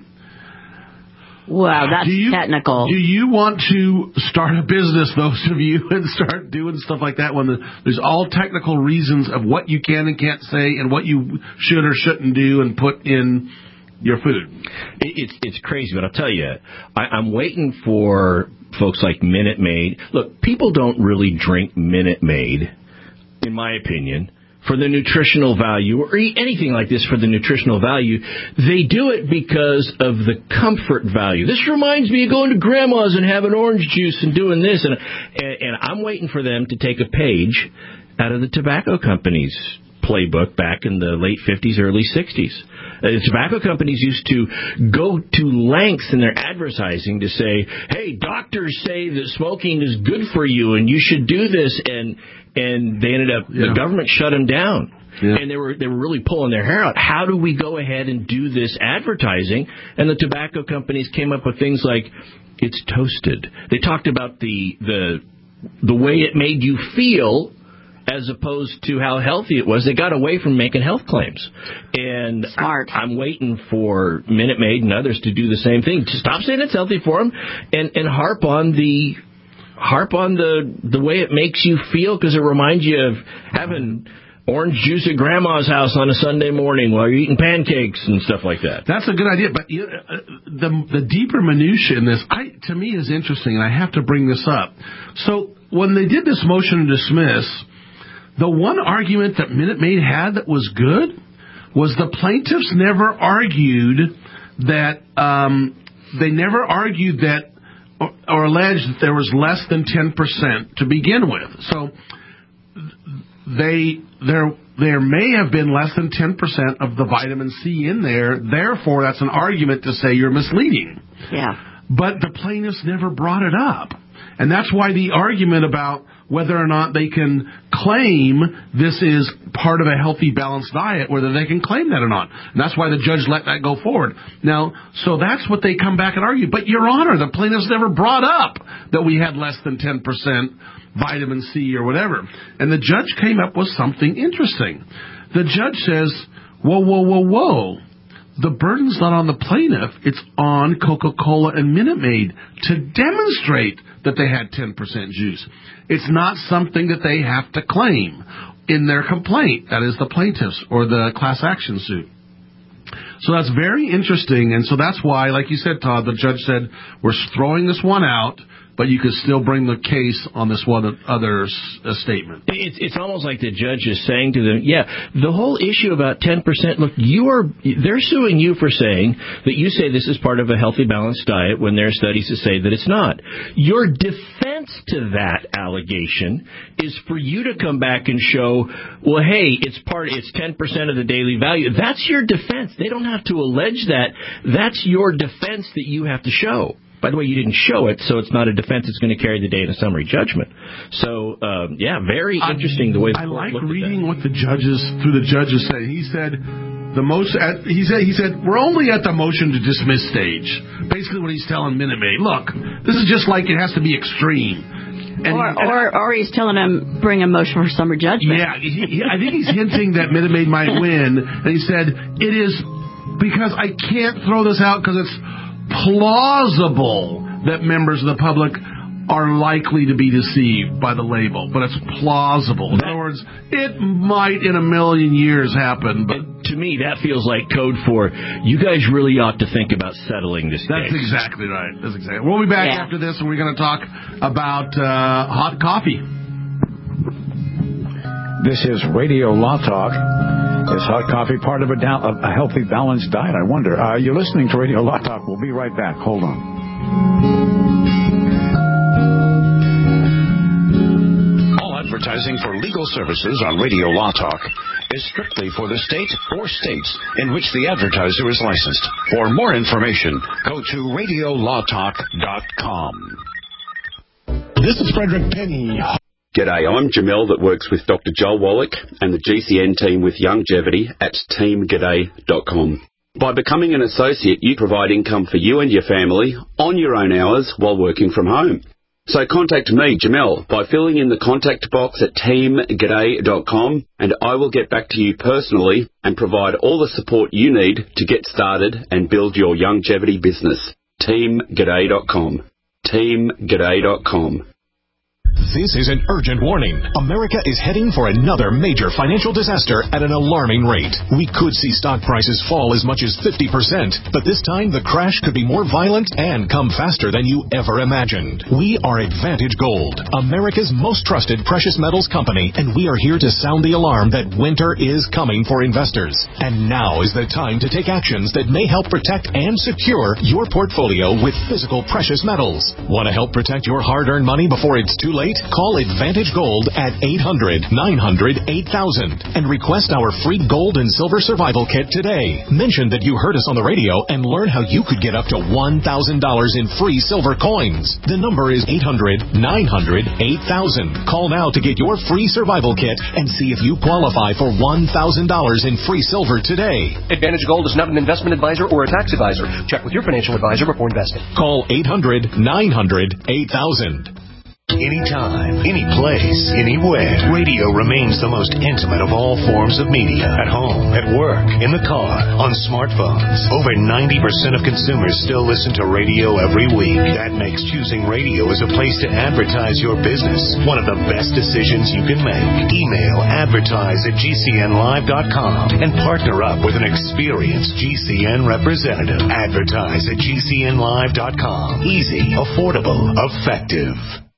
Wow, that's do you, technical. Do you want to start a business, those of you, and start doing stuff like that when the, there's all technical reasons of what you can and can't say and what you should or shouldn't do and put in your food? It's it's crazy, but I'll tell you, I, I'm waiting for folks like Minute Maid. Look, people don't really drink Minute Maid, in my opinion, for the nutritional value, or eat anything like this for the nutritional value. They do it because of the comfort value. This reminds me of going to Grandma's and having orange juice and doing this. And, and, and I'm waiting for them to take a page out of the tobacco company's playbook back in the late fifties, early sixties. Uh, tobacco companies used to go to lengths in their advertising to say, hey, doctors say that smoking is good for you and you should do this. And and they ended up, yeah. the government shut them down. Yeah. And they were they were really pulling their hair out. How do we go ahead and do this advertising? And the tobacco companies came up with things like, it's toasted. They talked about the the the way it made you feel as opposed to how healthy it was. They got away from making health claims. And Smart. I'm waiting for Minute Maid and others to do the same thing. To stop saying it's healthy for them and, and harp on the harp on the, the way it makes you feel, because it reminds you of having orange juice at Grandma's house on a Sunday morning while you're eating pancakes and stuff like that. That's a good idea, but you, uh, the the deeper minutia in this, I, to me, is interesting, and I have to bring this up. So when they did this motion to dismiss, the one argument that Minute Maid had that was good was the plaintiffs never argued that um, they never argued that or, or alleged that there was less than ten percent to begin with. So they there there may have been less than ten percent of the vitamin C in there. Therefore, that's an argument to say you're misleading. Yeah. But the plaintiffs never brought it up. And that's why the argument about whether or not they can claim this is part of a healthy, balanced diet, whether they can claim that or not. And that's why the judge let that go forward. Now, so that's what they come back and argue. But, Your Honor, the plaintiffs never brought up that we had less than ten percent vitamin C or whatever. And the judge came up with something interesting. The judge says, whoa, whoa, whoa, whoa. The burden's not on the plaintiff. It's on Coca-Cola and Minute Maid to demonstrate that they had ten percent juice. It's not something that they have to claim in their complaint. That is the plaintiffs or the class action suit. So that's very interesting, and so that's why, like you said, Todd, the judge said, we're throwing this one out, but you could still bring the case on this one other uh, statement. It's, it's almost like the judge is saying to them, yeah, the whole issue about ten percent, look, you are, they're suing you for saying that you say this is part of a healthy, balanced diet when there are studies that say that it's not. Your defense to that allegation is for you to come back and show, well, hey, it's part, it's ten percent of the daily value. That's your defense. They don't have to allege that. That's your defense that you have to show. By the way, you didn't show it, so it's not a defense that's going to carry the day in a summary judgment. So, um, yeah, very interesting the way the I court like looked reading at that. what the judges, through the judges say. He said, the most, at, he said, he said, we're only at the motion to dismiss stage. Basically what he's telling Minute Maid, look, this is just like it has to be extreme. And, or, and or, or he's telling him, bring a motion for summary judgment. Yeah, he, he, I think he's hinting that Minute Maid might win. And he said, it is because I can't throw this out because it's plausible that members of the public are likely to be deceived by the label, but it's plausible. In other words, it might in a million years happen. But to me, that feels like code for you guys really ought to think about settling this That's case. exactly right. That's exactly. We'll be back Yeah. after this, and we're going to talk about uh, hot coffee. This is Radio Law Talk. Is hot coffee part of a, down, a healthy, balanced diet? I wonder. Uh, you're listening to Radio Law Talk. We'll be right back. Hold on. All advertising for legal services on Radio Law Talk is strictly for the state or states in which the advertiser is licensed. For more information, go to radio law talk dot com. This is Frederick Penny. G'day, I'm Jamel that works with Doctor Joel Wallach and the G C N team with Longevity at team g'day dot com. By becoming an associate, you provide income for you and your family on your own hours while working from home. So contact me, Jamel, by filling in the contact box at team g'day dot com, and I will get back to you personally and provide all the support you need to get started and build your longevity business. team g'day dot com. team g'day dot com. This is an urgent warning. America is heading for another major financial disaster at an alarming rate. We could see stock prices fall as much as fifty percent, but this time the crash could be more violent and come faster than you ever imagined. We are Advantage Gold, America's most trusted precious metals company, and we are here to sound the alarm that winter is coming for investors. And now is the time to take actions that may help protect and secure your portfolio with physical precious metals. Want to help protect your hard-earned money before it's too late? late? Call Advantage Gold at eight hundred, nine hundred, eight thousand and request our free gold and silver survival kit today. Mention that you heard us on the radio and learn how you could get up to one thousand dollars in free silver coins. The number is eight hundred, nine hundred, eight thousand. Call now to get your free survival kit and see if you qualify for one thousand dollars in free silver today. Advantage Gold is not an investment advisor or a tax advisor. Check with your financial advisor before investing. Call eight hundred, nine hundred, eight thousand. Anytime, any place, anywhere, radio remains the most intimate of all forms of media. At home, at work, in the car, on smartphones. Over ninety percent of consumers still listen to radio every week. That makes choosing radio as a place to advertise your business one of the best decisions you can make. Email advertise at G C N live dot com and partner up with an experienced G C N representative. Advertise at G C N live dot com. Easy, affordable, effective.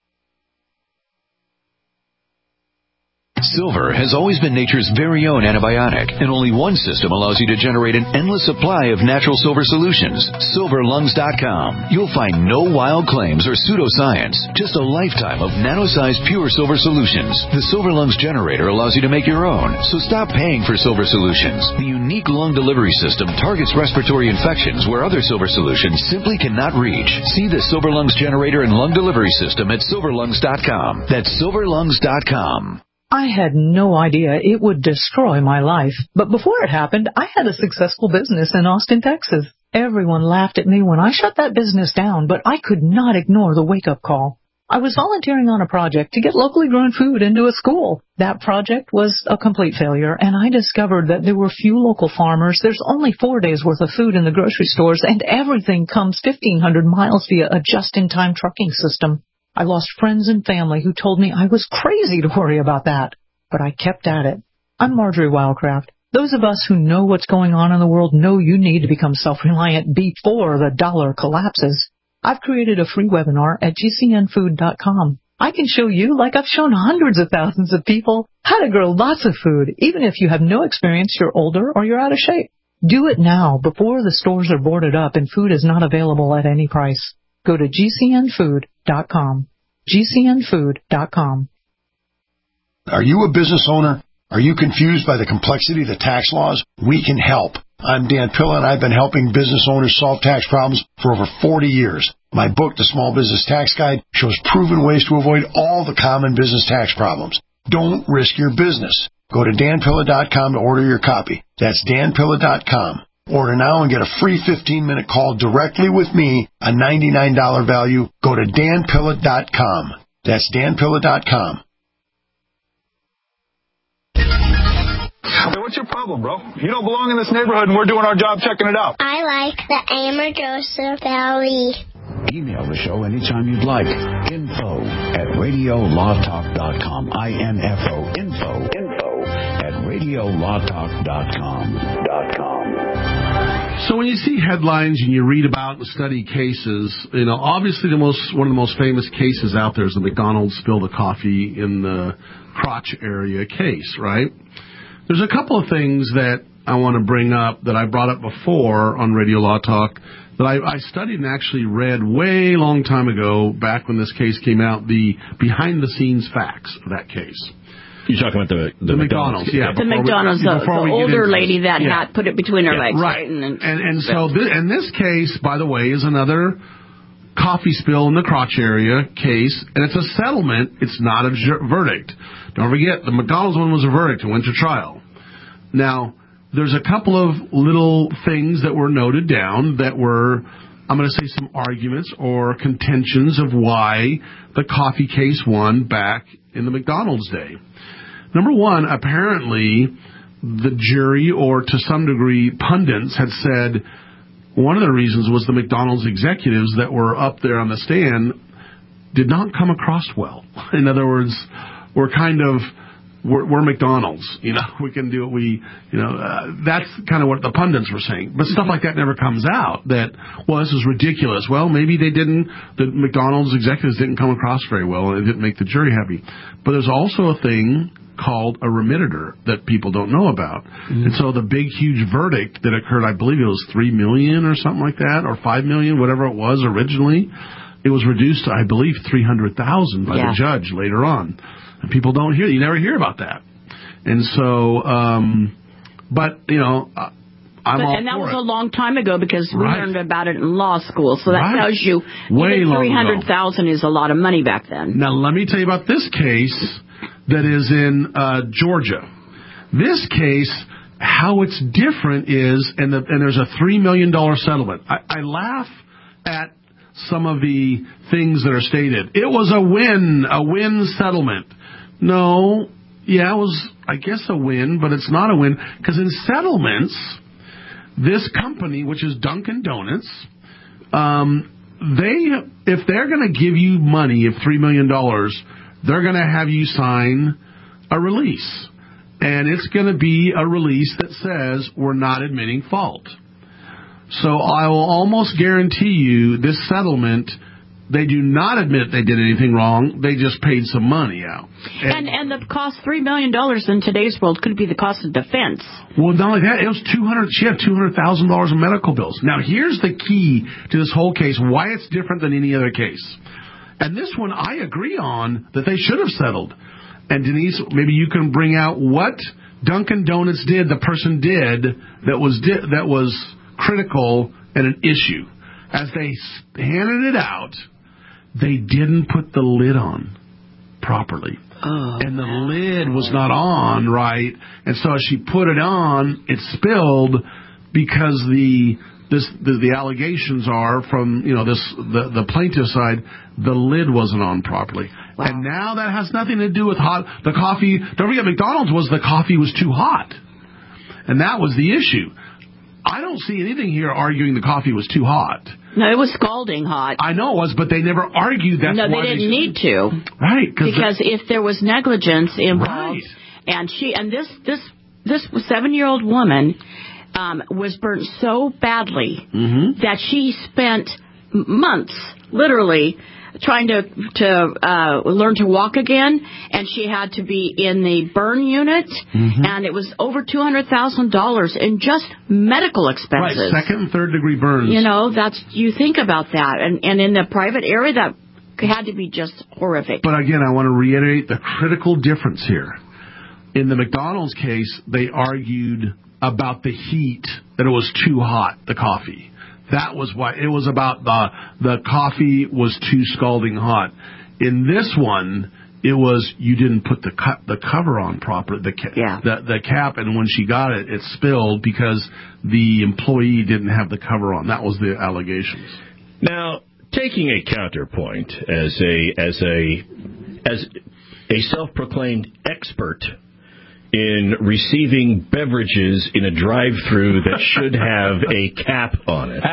Silver has always been nature's very own antibiotic, and only one system allows you to generate an endless supply of natural silver solutions. silver lungs dot com. You'll find no wild claims or pseudoscience, just a lifetime of nano-sized pure silver solutions. The Silver Lungs generator allows you to make your own, so stop paying for silver solutions. The unique lung delivery system targets respiratory infections where other silver solutions simply cannot reach. See the Silver Lungs generator and lung delivery system at silver lungs dot com. That's silver lungs dot com. I had no idea it would destroy my life. But before it happened, I had a successful business in Austin, Texas. Everyone laughed at me when I shut that business down, but I could not ignore the wake-up call. I was volunteering on a project to get locally grown food into a school. That project was a complete failure, and I discovered that there were few local farmers. There's only four days' worth of food in the grocery stores, and everything comes fifteen hundred miles via a just-in-time trucking system. I lost friends and family who told me I was crazy to worry about that, but I kept at it. I'm Marjorie Wildcraft. Those of us who know what's going on in the world know you need to become self-reliant before the dollar collapses. I've created a free webinar at G C N food dot com. I can show you, like I've shown hundreds of thousands of people, how to grow lots of food, even if you have no experience, you're older, or you're out of shape. Do it now before the stores are boarded up and food is not available at any price. Go to G C N food dot com. G C N food dot com. Are you a business owner? Are you confused by the complexity of the tax laws? We can help. I'm Dan Pilla, and I've been helping business owners solve tax problems for over forty years. My book, The Small Business Tax Guide, shows proven ways to avoid all the common business tax problems. Don't risk your business. Go to Dan Pilla dot com to order your copy. That's Dan Pilla dot com. Order now and get a free fifteen-minute call directly with me, a ninety-nine dollars value. Go to Dan Pilla dot com. That's Dan Pilla dot com. Hey, what's your problem, bro? You don't belong in this neighborhood, and we're doing our job checking it out. I like the Amargosa Valley. Email the show anytime you'd like. Info at radio law talk dot com. I N F O. Info. Info at radio law talk dot com. Dot com. So when you see headlines and you read about and study cases, you know, obviously the most one of the most famous cases out there is the McDonald's spill the coffee in the crotch area case, right? There's a couple of things that I want to bring up that I brought up before on Radio Law Talk that I, I studied and actually read way long time ago, back when this case came out, the behind-the-scenes facts of that case. You're talking about the, the, the McDonald's. McDonald's, yeah. The McDonald's, we, the, the older lady that yeah. had put it between her yeah, legs. Right. right? And, and, and so this, and this case, by the way, is another coffee spill in the crotch area case, and it's a settlement. It's not a ju- verdict. Don't forget, the McDonald's one was a verdict and went to trial. Now, there's a couple of little things that were noted down that were, I'm going to say, some arguments or contentions of why the coffee case won back in the McDonald's day. Number one, apparently the jury, or to some degree pundits, had said one of the reasons was the McDonald's executives that were up there on the stand did not come across well. In other words, were kind of, we're, we're McDonald's, you know, we can do what we, you know, uh, that's kind of what the pundits were saying. But stuff like that never comes out, that, well, this is ridiculous. Well, maybe they didn't, the McDonald's executives didn't come across very well, and it didn't make the jury happy. But there's also a thing called a remitter that people don't know about. Mm-hmm. And so the big, huge verdict that occurred, I believe it was three million dollars or something like that, or five million dollars, whatever it was originally, it was reduced to, I believe, three hundred thousand by Yeah. the judge later on. And people don't hear, you never hear about that. And so, um, but, you know, uh, I'm But, all and that for was it. a long time ago because we Right. learned about it in law school. So that Right. tells you Way even long three hundred thousand is a lot of money back then. Now, let me tell you about this case that is in uh, Georgia. This case, how it's different is, and, the, and there's a three million dollars settlement. I, I laugh at some of the things that are stated. It was a win, a win settlement. No, yeah, it was, I guess, a win, but it's not a win, because in settlements, this company, which is Dunkin' Donuts, um, they, if they're going to give you money of three million dollars, they're going to have you sign a release. And it's going to be a release that says we're not admitting fault. So I will almost guarantee you this settlement, they do not admit they did anything wrong. They just paid some money out. And and the cost three million dollars in today's world could be the cost of defense. Well, not only that, it was two hundred. She had two hundred thousand dollars in medical bills. Now, here's the key to this whole case: why it's different than any other case. And this one, I agree on that they should have settled. And Denise, maybe you can bring out what Dunkin' Donuts did, the person did that was di- that was critical and an issue. As they handed it out, they didn't put the lid on properly. Oh, and the lid was not on right, and so as she put it on, it spilled because the this the, the allegations are from you know this the the plaintiff side, the lid wasn't on properly. Wow. And now that has nothing to do with hot the coffee. Don't forget, McDonald's was the coffee was too hot, and that was the issue. I don't see anything here arguing the coffee was too hot. No, it was scalding hot. I know it was, but they never argued that. No, they didn't they need to. Right, because if there was negligence involved, right. and she and this this this seven-year-old woman um, was burnt so badly mm-hmm. that she spent months, literally, trying to to uh, learn to walk again, and she had to be in the burn unit, mm-hmm. and it was over two hundred thousand dollars in just medical expenses. Right, second and third degree burns. You know, that's you think about that, and and in the private area, that had to be just horrific. But again, I want to reiterate the critical difference here. In the McDonald's case, they argued about the heat, that it was too hot, the coffee. That was why it was about the the coffee was too scalding hot. In this one, it was you didn't put the cu- the cover on proper the ca- yeah. the the cap, and when she got it, it spilled because the employee didn't have the cover on. That was the allegations. Now, taking a counterpoint as a as a as a self-proclaimed expert in receiving beverages in a drive-through that should have a cap on it.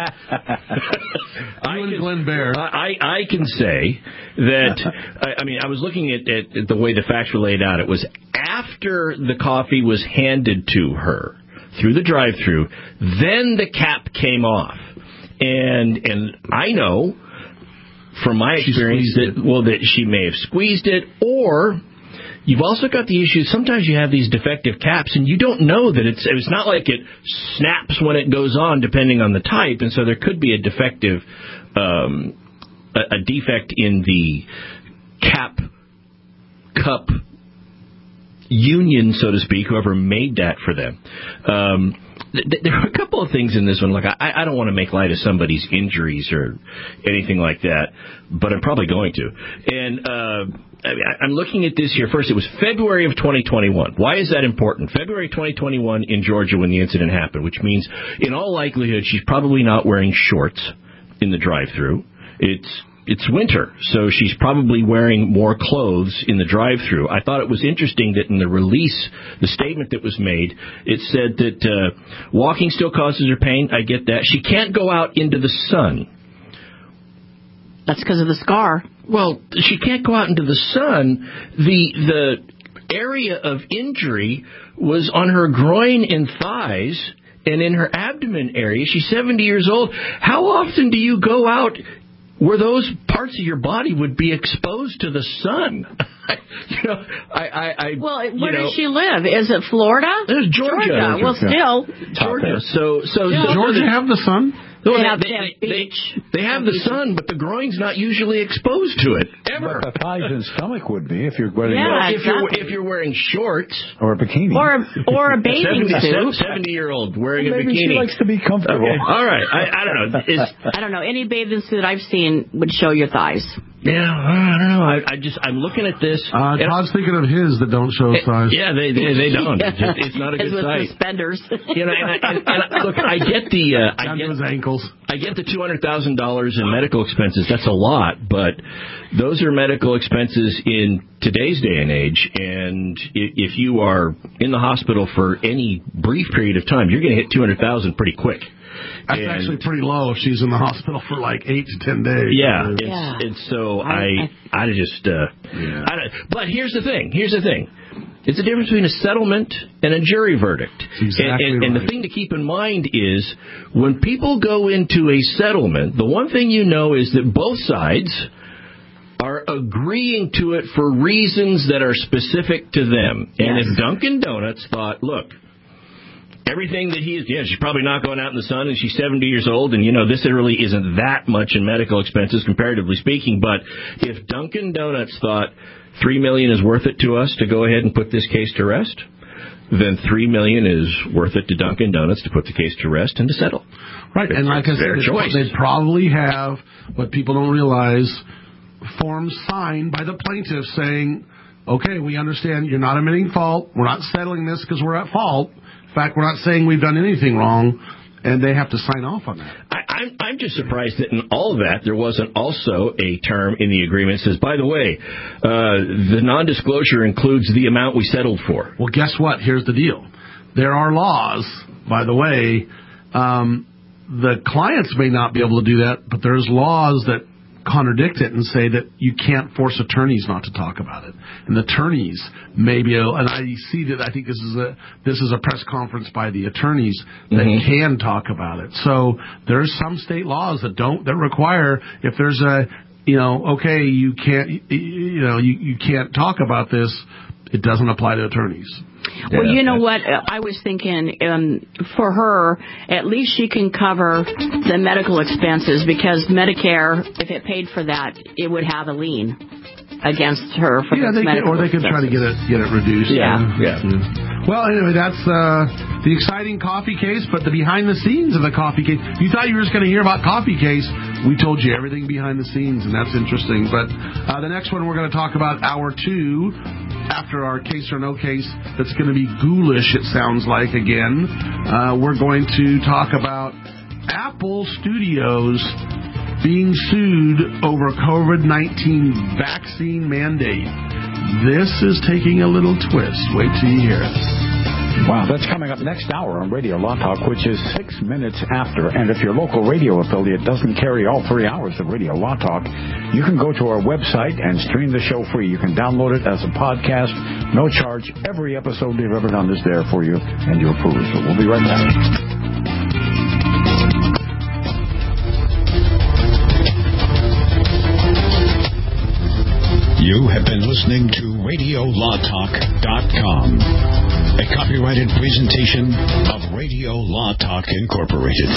I, can, Glenn Bear. I, I can say that, I, I mean, I was looking at, at, at the way the facts were laid out. It was after the coffee was handed to her through the drive-through, then the cap came off. And and I know from my experience that, well, that she may have squeezed it, or you've also got the issue, sometimes you have these defective caps, and you don't know that it's it's not like it snaps when it goes on, depending on the type, and so there could be a defective, um, a, a defect in the cap cup union, so to speak, whoever made that for them. Um, th- there are a couple of things in this one. Like, I, I don't want to make light of somebody's injuries or anything like that, but I'm probably going to. And uh, I mean, I'm looking at this here. First, it was February of twenty twenty-one. Why is that important? February twenty twenty-one in Georgia when the incident happened, which means, in all likelihood, she's probably not wearing shorts in the drive-thru. It's It's winter, so she's probably wearing more clothes in the drive-thru. I thought it was interesting that in the release, the statement that was made, it said that uh, walking still causes her pain. I get that. She can't go out into the sun. That's because of the scar. Well, she can't go out into the sun. The the area of injury was on her groin and thighs and in her abdomen area. She's seventy years old. How often do you go out where those parts of your body would be exposed to the sun? you know, I, I, I well, where you know, does she live? Is it Florida? There's Georgia. Georgia. Well, still Georgia. So, so, yeah. so Georgia have the sun? No, they, they, have, they, they have they, beach. they have the sun, but the groin's not usually exposed to it ever. But the thighs and stomach would be if you're wearing Yeah, a, if you're exactly. if you're wearing shorts or a bikini or a, or a bathing suit. seventy year old wearing well, a maybe bikini. she likes to be comfortable. Okay. All right, I, I don't know. Is, I don't know. Any bathing suit I've seen would show your thighs. Yeah, I don't know. I, I just I'm looking at this. Uh, Todd's thinking of his that don't show size. Yeah, they they, they don't. It's, just, it's not a It's good with sight. suspenders. You know, and, I, and, and look, I get the uh, I Down get to his ankles. I get the two hundred thousand dollars in medical expenses. That's a lot, but those are medical expenses in today's day and age. And if you are in the hospital for any brief period of time, you're going to hit two hundred thousand dollars pretty quick. That's and, actually pretty low if she's in the hospital for like eight to ten days. Yeah, it's, Yeah. it's so I- I I just uh, Yeah. I don't, but here's the thing. Here's the thing. It's the difference between a settlement and a jury verdict. Exactly and, and, and the right. thing to keep in mind is when people go into a settlement, the one thing you know is that both sides are agreeing to it for reasons that are specific to them. And Yes. if Dunkin' Donuts thought, look, everything that he is, yeah, she's probably not going out in the sun, and she's seventy years old, and, you know, this really isn't that much in medical expenses, comparatively speaking, but if Dunkin' Donuts thought three million dollars is worth it to us to go ahead and put this case to rest, then three million dollars is worth it to Dunkin' Donuts to put the case to rest and to settle. Right, and like I said, their choice. they probably have, what people don't realize, forms signed by the plaintiff saying, okay, we understand you're not admitting fault, we're not settling this because we're at fault. In fact, we're not saying we've done anything wrong, and they have to sign off on that. I, I'm, I'm just surprised that in all of that there wasn't also a term in the agreement that says, by the way, uh, the nondisclosure includes the amount we settled for. Well, guess what? Here's the deal. There are laws, by the way. Um, the clients may not be able to do that, but there's laws that contradict it and say that you can't force attorneys not to talk about it. And the attorneys may be able, and I see that I think this is a this is a press conference by the attorneys that Mm-hmm. can talk about it. So there's some state laws that don't that require if there's a you know okay you can't you know you, you can't talk about this, it doesn't apply to attorneys. Well, you know what? I was thinking um, for her, at least she can cover the medical expenses because Medicare, if it paid for that, it would have a lien against her for yeah, those they could, medical or they could try to get it get it reduced. Yeah. Yeah. Well, anyway, that's uh, the exciting coffee case, but the behind the scenes of the coffee case. You thought you were just going to hear about coffee case. We told you everything behind the scenes, and that's interesting. But uh, the next one we're going to talk about hour two. After our case or no case, that's going to be ghoulish, it sounds like, again. Uh, we're going to talk about Apple Studios being sued over COVID nineteen vaccine mandate. This is taking a little twist. Wait till you hear it. Wow, that's coming up next hour on Radio Law Talk, which is six minutes after. And if your local radio affiliate doesn't carry all three hours of Radio Law Talk, you can go to our website and stream the show free. You can download it as a podcast, no charge. Every episode we've ever done is there for you and your perusal. We'll be right back. You have been listening to Radio Law Talk dot com, a copyrighted presentation of Radio Law Talk Incorporated.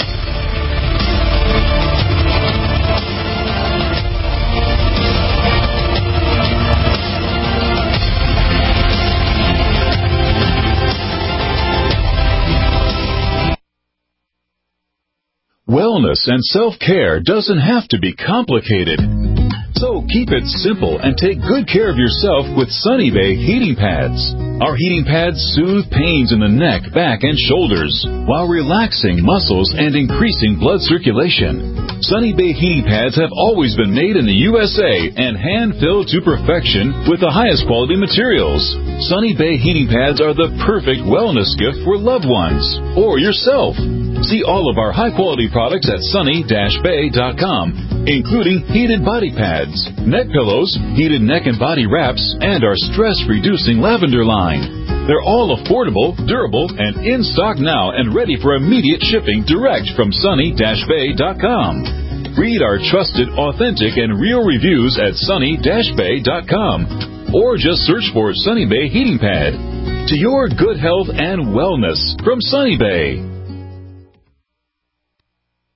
Wellness and self-care doesn't have to be complicated. So keep it simple and take good care of yourself with Sunny Bay heating pads. Our heating pads soothe pains in the neck, back, and shoulders while relaxing muscles and increasing blood circulation. Sunny Bay heating pads have always been made in the U S A and hand-filled to perfection with the highest quality materials. Sunny Bay heating pads are the perfect wellness gift for loved ones or yourself. See all of our high-quality products at sunny dash bay dot com, including heated body pads, neck pillows, heated neck and body wraps, and our stress-reducing lavender line. They're all affordable, durable, and in stock now and ready for immediate shipping direct from sunny dash bay dot com. Read our trusted, authentic, and real reviews at sunny dash bay dot com or just search for Sunny Bay Heating Pad. To your good health and wellness from Sunny Bay.